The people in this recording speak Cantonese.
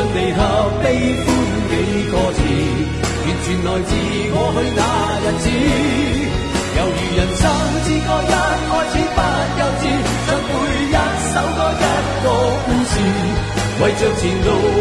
地合悲歡幾個字，完全來自我去那日子。猶如人生之歌一開始不幼稚，像背一首歌一個故事，為着前路